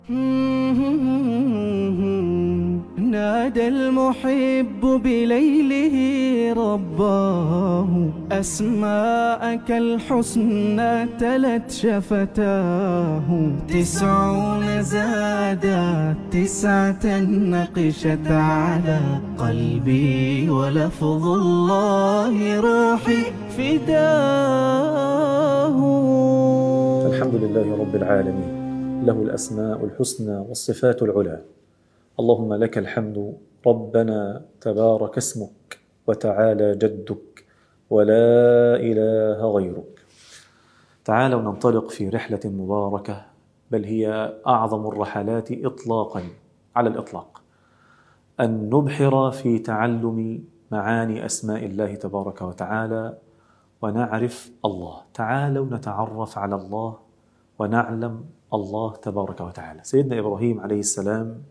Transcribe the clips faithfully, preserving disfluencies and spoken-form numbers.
نادى المحب بليله رباه، أسماءك الحسنى تلت شفتاه. تسعون زادت تسعة نقشت على قلبي، ولفظ الله روحي فداه. الحمد لله رب العالمين، له الأسماء الحسنى والصفات العلى. اللهم لك الحمد ربنا، تبارك اسمك وتعالى جدك ولا إله غيرك. تعالوا ننطلق في رحلة مباركة، بل هي أعظم الرحلات إطلاقا على الإطلاق، أن نبحر في تعلم معاني أسماء الله تبارك وتعالى ونعرف الله. تعالوا نتعرف على الله ونعلم الله تبارك وتعالى. سيدنا إبراهيم عليه السلام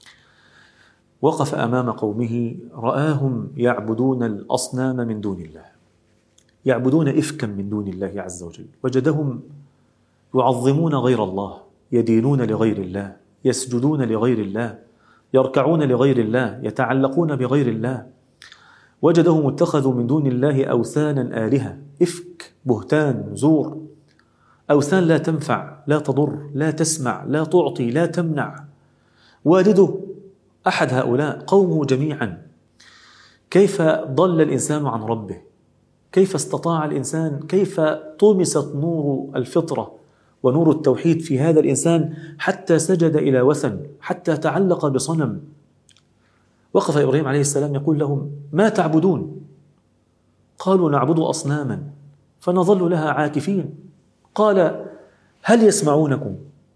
وقف أمام قومه، رآهم يعبدون الأصنام من دون الله، يعبدون إفكا من دون الله عز وجل. وجدهم يعظمون غير الله، يدينون لغير الله، يسجدون لغير الله، يركعون لغير الله، يتعلقون بغير الله. وجدهم اتخذوا من دون الله أوثانا آلهة، إفك، بهتان، زور، أوثان لا تنفع، لا تضر، لا تسمع، لا تعطي، لا تمنع. والده أحد هؤلاء، قومه جميعا. كيف ضل الإنسان عن ربه؟ كيف استطاع الإنسان، كيف طمست نور الفطرة ونور التوحيد في هذا الإنسان حتى سجد إلى وثن، حتى تعلق بصنم؟ وقف إبراهيم عليه السلام يقول لهم: ما تعبدون؟ قالوا: نعبد أصناما فنظل لها عاكفين. قال: هل يسمعونكم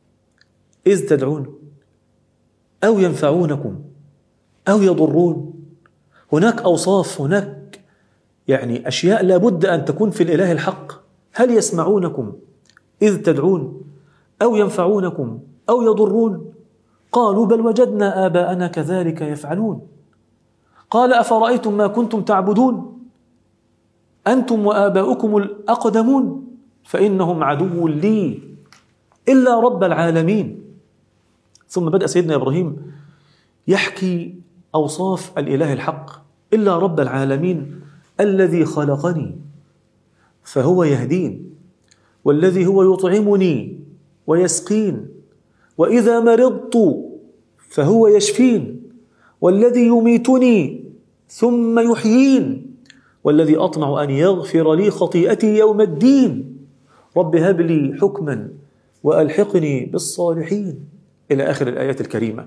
إذ تدعون أو ينفعونكم أو يضرون؟ هناك أوصاف، هناك يعني أشياء لابد أن تكون في الإله الحق. هل يسمعونكم إذ تدعون أو ينفعونكم أو يضرون؟ قالوا: بل وجدنا آباءنا كذلك يفعلون. قال: أفرأيتم ما كنتم تعبدون أنتم وآباؤكم الأقدمون فإنهم عدو لي إلا رب العالمين. ثم بدأ سيدنا إبراهيم يحكي أوصاف الإله الحق: إلا رب العالمين الذي خلقني فهو يهدين، والذي هو يطعمني ويسقين، وإذا مرضت فهو يشفين، والذي يميتني ثم يحيين، والذي أطمع أن يغفر لي خطيئتي يوم الدين، رب هب لي حكما وألحقني بالصالحين، إلى آخر الآيات الكريمة.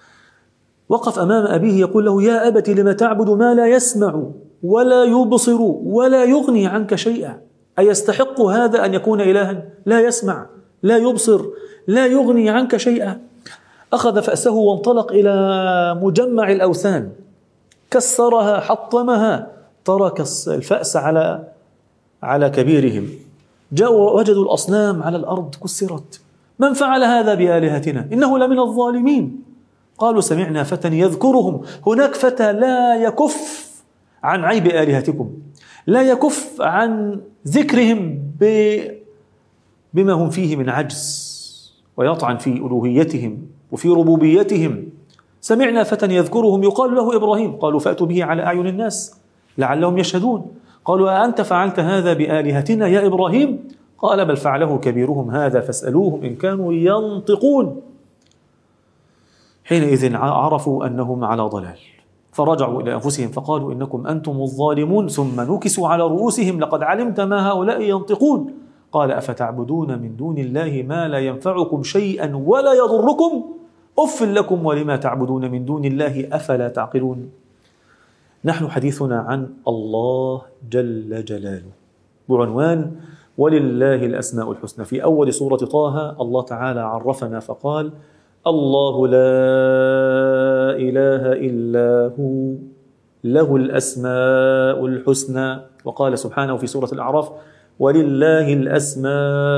وقف أمام أبيه يقول له: يا أبت لم تعبد ما لا يسمع ولا يبصر ولا يغني عنك شيئا؟ أيستحق هذا أن يكون إلها لا يسمع لا يبصر لا يغني عنك شيئا؟ أخذ فأسه وانطلق إلى مجمع الأوثان، كسرها، حطمها، ترك الفأس على على كبيرهم. جاءوا وجدوا الأصنام على الأرض كسرت. من فعل هذا بآلهتنا؟ إنه لمن الظالمين. قالوا: سمعنا فتى يذكرهم. هناك فتى لا يكف عن عيب آلهتكم، لا يكف عن ذكرهم بما هم فيه من عجز، ويطعن في ألوهيتهم وفي ربوبيتهم. سمعنا فتى يذكرهم يقال له إبراهيم. قالوا: فأتوا به على أعين الناس لعلهم يشهدون. قالوا: أأنت فعلت هذا بآلهتنا يا إبراهيم؟ قال: بل فعله كبيرهم هذا فاسألوهم إن كانوا ينطقون. حينئذ عرفوا أنهم على ضلال، فرجعوا إلى أنفسهم فقالوا: إنكم أنتم الظالمون. ثم نكسوا على رؤوسهم: لقد علمت ما هؤلاء ينطقون. قال: أفتعبدون من دون الله ما لا ينفعكم شيئا ولا يضركم؟ أف لكم ولما تعبدون من دون الله أفلا تعقلون. نحن حديثنا عن الله جل جلاله بعنوان ولله الأسماء الحسنى. في أول سورة طه الله تعالى عرفنا فقال: الله لا إله إلا هو له الأسماء الحسنى. وقال سبحانه في سورة الأعراف: ولله الأسماء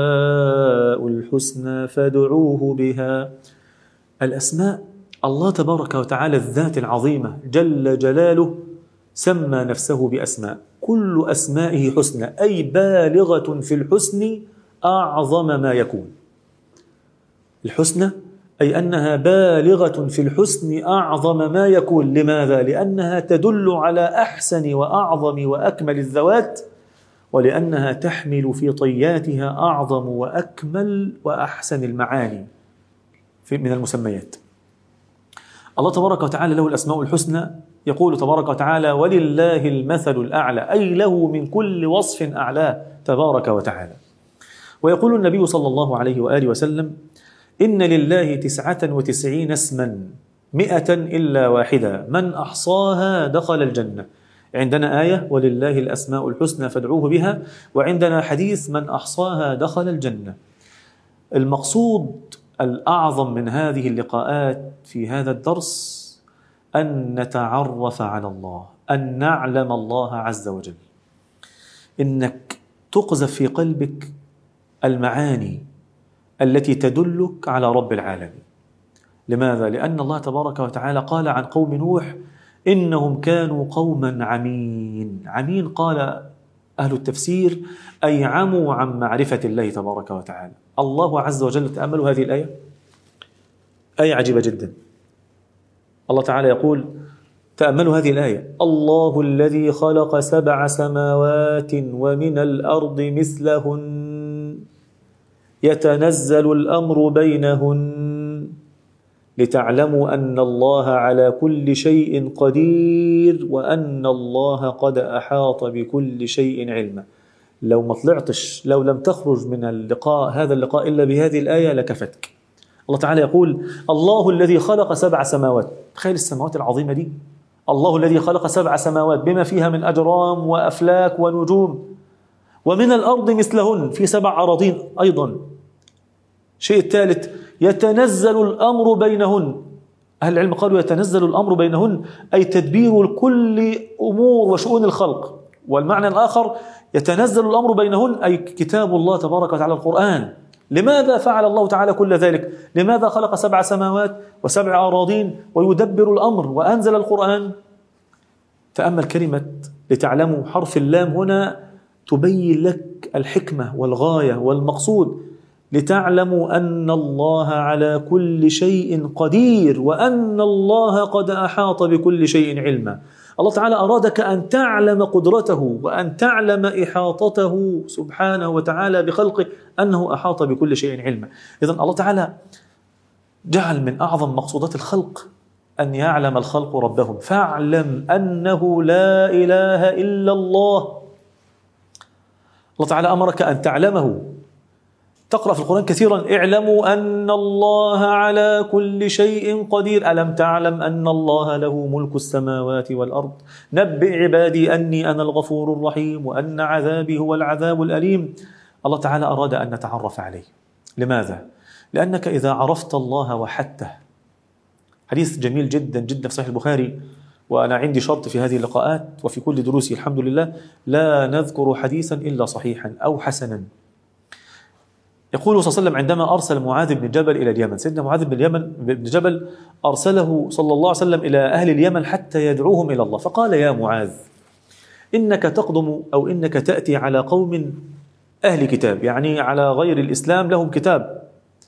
الحسنى فادعوه بها. الأسماء، الله تبارك وتعالى الذات العظيمة جل جلاله سمى نفسه بأسماء، كل أسمائه حسنى، أي بالغة في الحسن أعظم ما يكون. الحسنى أي أنها بالغة في الحسن أعظم ما يكون. لماذا؟ لأنها تدل على أحسن وأعظم وأكمل الذوات، ولأنها تحمل في طياتها أعظم وأكمل وأحسن المعاني من المسميات. الله تبارك وتعالى له الأسماء الحسنى، يقول تبارك وتعالى: ولله المثل الأعلى، أي له من كل وصف أعلاه تبارك وتعالى. ويقول النبي صلى الله عليه وآله وسلم: إن لله تسعة وتسعين اسما مئة إلا واحدة من أحصاها دخل الجنة. عندنا آية ولله الأسماء الحسنى فادعوه بها، وعندنا حديث من أحصاها دخل الجنة. المقصود الأعظم من هذه اللقاءات في هذا الدرس أن نتعرف على الله، أن نعلم الله عز وجل، إنك تقذف في قلبك المعاني التي تدلك على رب العالمين. لماذا؟ لأن الله تبارك وتعالى قال عن قوم نوح: إنهم كانوا قوما عمين. عمين قال أهل التفسير أي عموا عن معرفة الله تبارك وتعالى. الله عز وجل، تأملوا هذه الآية، آية عجيبة جدا. الله تعالى يقول، تأملوا هذه الآية: الله الذي خلق سبع سماوات ومن الأرض مثلهن يتنزل الأمر بينهن لتعلموا أن الله على كل شيء قدير وأن الله قد أحاط بكل شيء علما. لو ما طلعتش، لو لم تخرج من اللقاء هذا اللقاء إلا بهذه الآية لكفتك. الله تعالى يقول: الله الذي خلق سبع سماوات. تخيل السماوات العظيمة دي، الله الذي خلق سبع سماوات بما فيها من أجرام وأفلاك ونجوم، ومن الأرض مثلهن، في سبع أراضين أيضا. شيء الثالث: يتنزل الأمر بينهن. أهل العلم قالوا يتنزل الأمر بينهن أي تدبير كل أمور وشؤون الخلق. والمعنى الآخر: يتنزل الأمر بينهن أي كتاب الله تبارك وتعالى القرآن. لماذا فعل الله تعالى كل ذلك؟ لماذا خلق سبع سماوات وسبع أراضين ويدبر الأمر وأنزل القرآن؟ تأمل كلمة لتعلموا، حرف اللام هنا تبين لك الحكمة والغاية والمقصود. لتعلموا أن الله على كل شيء قدير وأن الله قد أحاط بكل شيء علما. الله تعالى أرادك أن تعلم قدرته وأن تعلم إحاطته سبحانه وتعالى بخلقه، أنه أحاط بكل شيء علما. إذن الله تعالى جعل من أعظم مقصودات الخلق أن يعلم الخلق ربهم. فاعلم أنه لا إله إلا الله. الله تعالى أمرك أن تعلمه. تقرأ في القرآن كثيرا: اعلموا أن الله على كل شيء قدير، ألم تعلم أن الله له ملك السماوات والأرض، نبئ عبادي أني أنا الغفور الرحيم وأن عذابي هو العذاب الأليم. الله تعالى أراد أن نتعرف عليه. لماذا؟ لأنك إذا عرفت الله وحدته، حديث جميل جدا جدا في صحيح البخاري، وأنا عندي شرط في هذه اللقاءات وفي كل دروسي الحمد لله لا نذكر حديثا إلا صحيحا أو حسنا. يقول صلى الله عليه وسلم عندما أرسل معاذ بن جبل إلى اليمن، سيدنا معاذ بن اليمن بن جبل أرسله صلى الله عليه وسلم إلى أهل اليمن حتى يدعوهم إلى الله، فقال: يا معاذ، إنك تقدم أو إنك تأتي على قوم أهل كتاب، يعني على غير الإسلام، لهم كتاب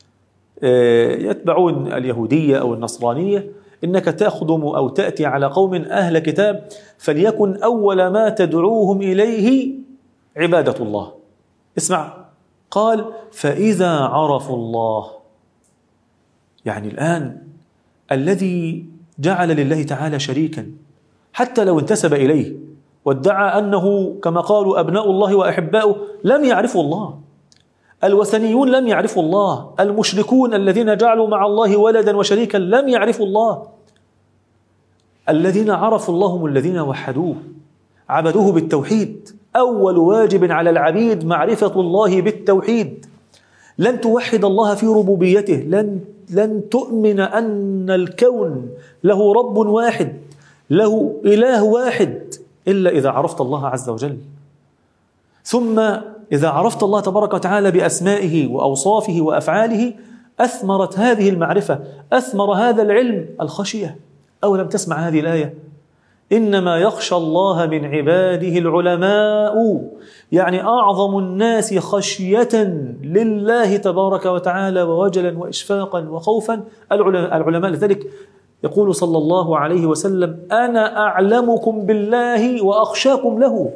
يتبعون اليهودية أو النصرانية. إنك تخدم أو تأتي على قوم أهل كتاب، فليكن أول ما تدعوهم إليه عبادة الله. اسمع، قال: فإذا عرفوا الله، يعني الآن الذي جعل لله تعالى شريكا حتى لو انتسب إليه وادعى أنه كما قالوا أبناء الله وأحباؤه، لم يعرفوا الله. الوثنيون لم يعرفوا الله، المشركون الذين جعلوا مع الله ولدا وشريكا لم يعرفوا الله. الذين عرفوا الله هم الذين وحدوه، عبدوه بالتوحيد. أول واجب على العبيد معرفة الله بالتوحيد. لن توحد الله في ربوبيته، لن لن تؤمن أن الكون له رب واحد، له إله واحد، إلا إذا عرفت الله عز وجل. ثم إذا عرفت الله تبارك وتعالى بأسمائه وأوصافه وأفعاله، أثمرت هذه المعرفة، أثمر هذا العلم الخشية. أولم تسمع هذه الآية: إنما يخشى الله من عباده العلماء، يعني أعظم الناس خشية لله تبارك وتعالى ووجلا وإشفاقا وخوفا العلماء. لذلك يقول صلى الله عليه وسلم: أنا أعلمكم بالله وأخشاكم له،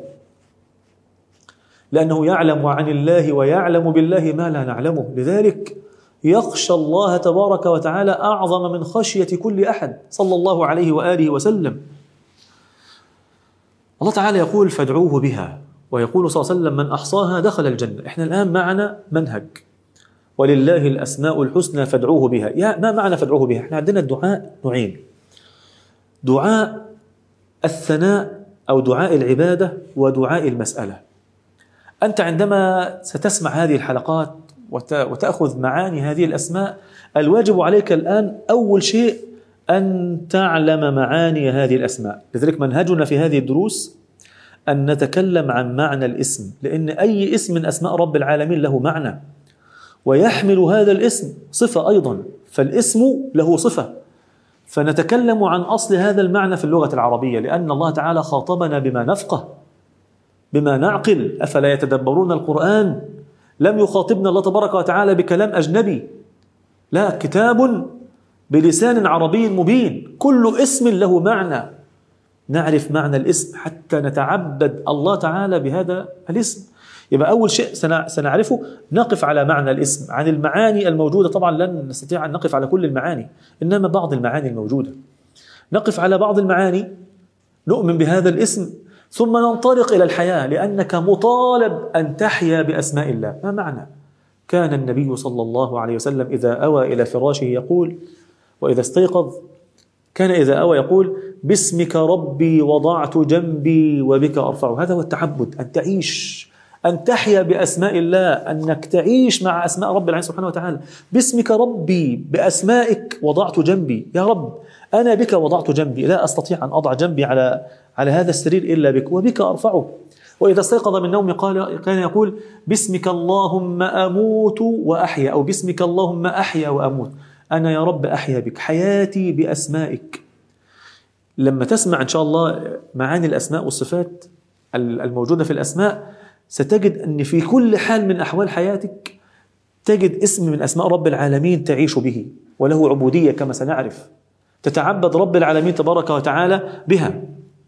لأنه يعلم عن الله ويعلم بالله ما لا نعلمه. لذلك يخشى الله تبارك وتعالى أعظم من خشية كل أحد صلى الله عليه وآله وسلم. الله تعالى يقول: فادعوه بها، ويقول صلى الله عليه وسلم: من أحصاها دخل الجنة. إحنا الآن معنا منهج، ولله الأسماء الحسنى فادعوه بها. يا ما معنى فادعوه بها؟ إحنا عندنا الدعاء نوعين: دعاء الثناء أو دعاء العبادة، ودعاء المسألة. أنت عندما ستسمع هذه الحلقات وتأخذ معاني هذه الأسماء، الواجب عليك الآن أول شيء أن تعلم معاني هذه الأسماء. لذلك منهجنا في هذه الدروس أن نتكلم عن معنى الاسم، لأن أي اسم من أسماء رب العالمين له معنى، ويحمل هذا الاسم صفة أيضا، فالاسم له صفة. فنتكلم عن أصل هذا المعنى في اللغة العربية، لأن الله تعالى خاطبنا بما نفقه، بما نعقل. أفلا يتدبرون القرآن؟ لم يخاطبنا الله تبارك وتعالى بكلام أجنبي، لا، كتاب بلسان عربي مبين، كل اسم له معنى. نعرف معنى الاسم حتى نتعبد الله تعالى بهذا الاسم. يبقى أول شيء سنعرفه نقف على معنى الاسم. عن المعاني الموجودة طبعا لن نستطيع أن نقف على كل المعاني، إنما بعض المعاني الموجودة نقف على بعض المعاني، نؤمن بهذا الاسم، ثم ننطلق إلى الحياة، لأنك مطالب أن تحيا بأسماء الله. ما معنى؟ كان النبي صلى الله عليه وسلم إذا أوى إلى فراشه يقول، وإذا استيقظ كان إذا أوى يقول: باسمك ربي وضعت جنبي وبك أرفع. هذا هو التعبد، أن تعيش، أن تحيا بأسماء الله، أنك تعيش مع أسماء رب العالمين سبحانه وتعالى. باسمك ربي، بأسمائك وضعت جنبي. يا رب أنا بك وضعت جنبي، لا أستطيع أن أضع جنبي على على هذا السرير إلا بك، وبك أرفعه. وإذا استيقظ من نومه قال كان يقول: باسمك اللهم أموت وأحيا، أو باسمك اللهم أحيا وأموت. أنا يا رب أحيا بك، حياتي بأسمائك. لما تسمع إن شاء الله معاني الأسماء والصفات الموجودة في الأسماء، ستجد أن في كل حال من أحوال حياتك تجد اسم من أسماء رب العالمين تعيش به، وله عبودية كما سنعرف، تتعبد رب العالمين تبارك وتعالى بها.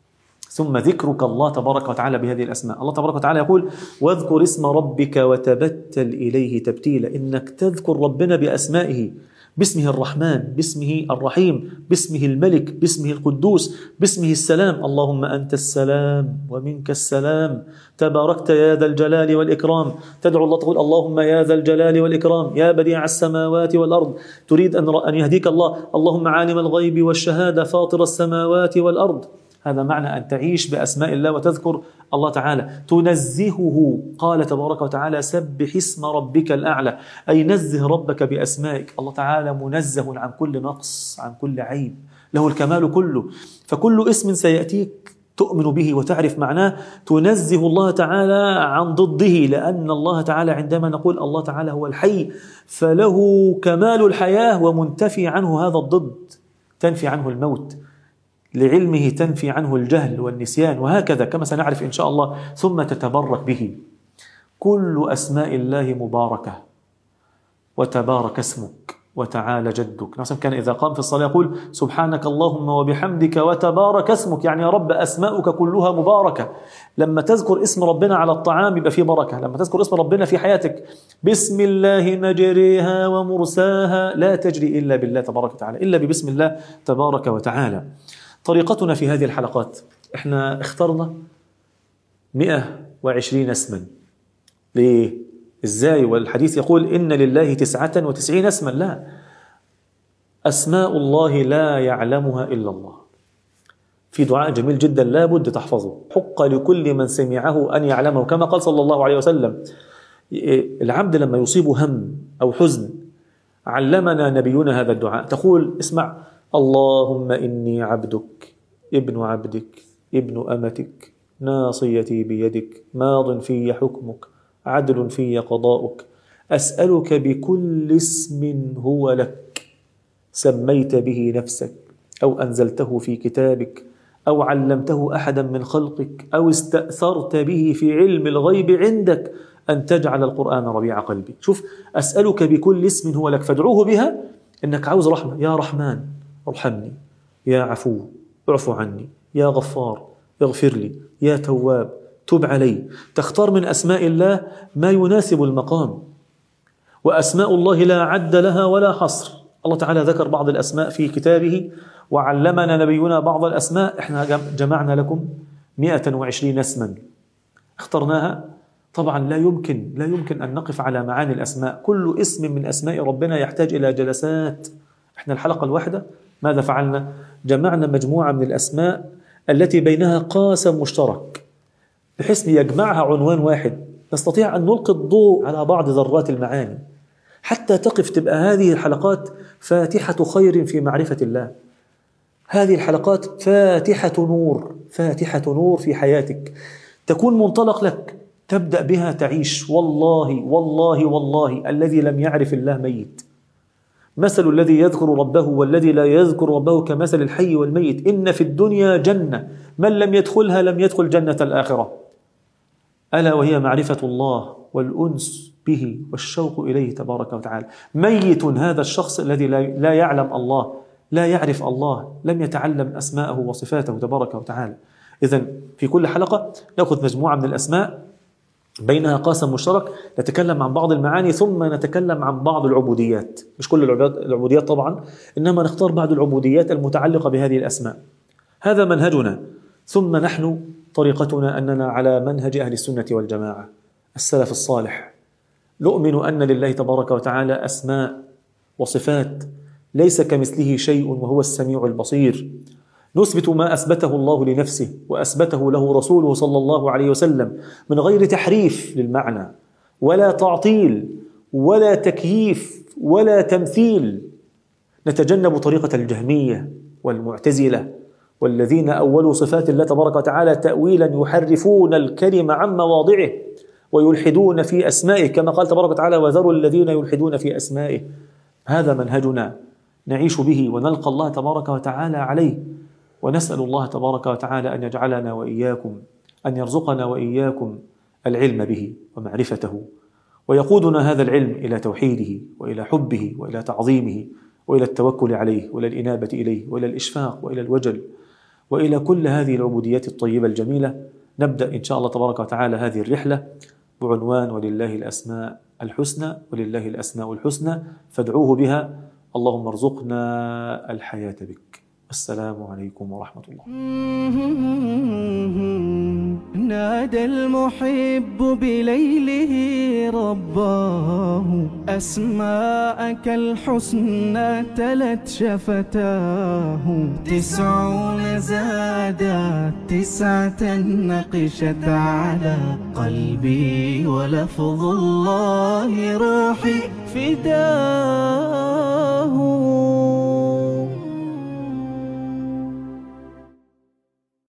ثم ذكرك الله تبارك وتعالى بهذه الأسماء. الله تبارك وتعالى يقول: واذكر اسم ربك وتبتل إليه تبتيلا. إنك تذكر ربنا بأسمائه، باسمه الرحمن، باسمه الرحيم، باسمه الملك، باسمه القدوس، باسمه السلام. اللهم أنت السلام ومنك السلام، تباركت يا ذا الجلال والإكرام. تدعو الله تقول: اللهم يا ذا الجلال والإكرام، يا بديع السماوات والأرض. تريد أن يهديك الله: اللهم عالم الغيب والشهادة، فاطر السماوات والأرض. هذا معنى أن تعيش بأسماء الله وتذكر الله تعالى. تنزهه، قال تبارك وتعالى: سبح اسم ربك الأعلى، أي نزه ربك بأسمائك. الله تعالى منزه عن كل نقص، عن كل عيب، له الكمال كله. فكل اسم سيأتيك تؤمن به وتعرف معناه، تنزه الله تعالى عن ضده، لأن الله تعالى عندما نقول الله تعالى هو الحي فله كمال الحياة، ومنتفي عنه هذا الضد، تنفي عنه الموت، لعلمه تنفي عنه الجهل والنسيان، وهكذا كما سنعرف إن شاء الله. ثم تتبرك به. كل أسماء الله مباركة، وتبارك اسمك وتعالى جدك. نعم، كان إذا قام في الصلاة يقول: سبحانك اللهم وبحمدك وتبارك اسمك، يعني يا رب أسماؤك كلها مباركة. لما تذكر اسم ربنا على الطعام يبقى فيه بركة، لما تذكر اسم ربنا في حياتك: بسم الله مجريها ومرساها، لا تجري إلا بالله تبارك وتعالى، إلا ببسم الله تبارك وتعالى. طريقتنا في هذه الحلقات، احنا اخترنا مئة وعشرين اسما. ليه؟ ازاي؟ والحديث يقول: إن لله تسعة وتسعين اسما. لا، أسماء الله لا يعلمها إلا الله. في دعاء جميل جدا لا بد تحفظه: حق لكل من سمعه أن يعلمه، كما قال صلى الله عليه وسلم. العبد لما يصيبه هم أو حزن، علمنا نبينا هذا الدعاء. تقول: اسمع: اللهم إني عبدك ابن عبدك ابن أمتك، ناصيتي بيدك، ماض في حكمك، عدل في قضاؤك، أسألك بكل اسم هو لك، سميت به نفسك أو أنزلته في كتابك أو علمته أحدا من خلقك أو استأثرت به في علم الغيب عندك أن تجعل القرآن ربيع قلبي. شوف، أسألك بكل اسم هو لك فادعوه بها، إنك عاوز رحمة. يا رحمن ارحمني، يا عفو اعف عني، يا غفار اغفر لي، يا تواب تب علي. تختار من أسماء الله ما يناسب المقام، وأسماء الله لا عد لها ولا حصر. الله تعالى ذكر بعض الأسماء في كتابه، وعلمنا نبينا بعض الأسماء. احنا جمعنا لكم مئة وعشرين اسما اخترناها. طبعا لا يمكن لا يمكن أن نقف على معاني الأسماء. كل اسم من أسماء ربنا يحتاج إلى جلسات. احنا الحلقة الواحدة ماذا فعلنا؟ جمعنا مجموعة من الأسماء التي بينها قاسم مشترك، بحيث يجمعها عنوان واحد، نستطيع أن نلقي الضوء على بعض ذرات المعاني حتى تقف. تبقى هذه الحلقات فاتحة خير في معرفة الله. هذه الحلقات فاتحة نور، فاتحة نور في حياتك، تكون منطلق لك تبدأ بها تعيش. والله والله والله الذي لم يعرف الله ميت. مثل الذي يذكر ربه والذي لا يذكر ربه كمثل الحي والميت. إن في الدنيا جنة، من لم يدخلها لم يدخل جنة الآخرة، ألا وهي معرفة الله والأنس به والشوق إليه تبارك وتعالى. ميت هذا الشخص الذي لا يعلم الله، لا يعرف الله، لم يتعلم أسماءه وصفاته تبارك وتعالى. إذن في كل حلقة نأخذ مجموعة من الأسماء بينها قاسم مشترك، نتكلم عن بعض المعاني، ثم نتكلم عن بعض العبوديات. مش كل العبوديات طبعا، إنما نختار بعض العبوديات المتعلقة بهذه الأسماء. هذا منهجنا. ثم نحن طريقتنا أننا على منهج أهل السنة والجماعة السلف الصالح. نؤمن أن لله تبارك وتعالى أسماء وصفات ليس كمثله شيء وهو السميع البصير. نثبت ما أثبته الله لنفسه وأثبته له رسوله صلى الله عليه وسلم من غير تحريف للمعنى ولا تعطيل ولا تكييف ولا تمثيل. نتجنب طريقة الجهمية والمعتزلة والذين أولوا صفات الله تبارك وتعالى تأويلا يحرفون الكلمة عن مواضعه ويلحدون في أسمائه، كما قال تبارك وتعالى: وذروا الذين يلحدون في أسمائه. هذا منهجنا نعيش به ونلقى الله تبارك وتعالى عليه، ونسأل الله تبارك وتعالى أن يجعلنا وإياكم، أن يرزقنا وإياكم العلم به ومعرفته، ويقودنا هذا العلم إلى توحيده وإلى حبه وإلى تعظيمه وإلى التوكل عليه وإلى الإنابة إليه وإلى الإشفاق وإلى الوجل وإلى كل هذه العبوديات الطيبة الجميلة. نبدأ إن شاء الله تبارك وتعالى هذه الرحلة بعنوان: ولله الأسماء الحسنى، ولله الأسماء الحسنى فادعوه بها. اللهم ارزقنا الحياة بك. السلام عليكم ورحمة الله. نادى المحب بليله رباه، أسماءك الحسنى تلت شفتاه. تسعون زادت تسعة نقشت على قلبي، ولفظ الله روحي فداه.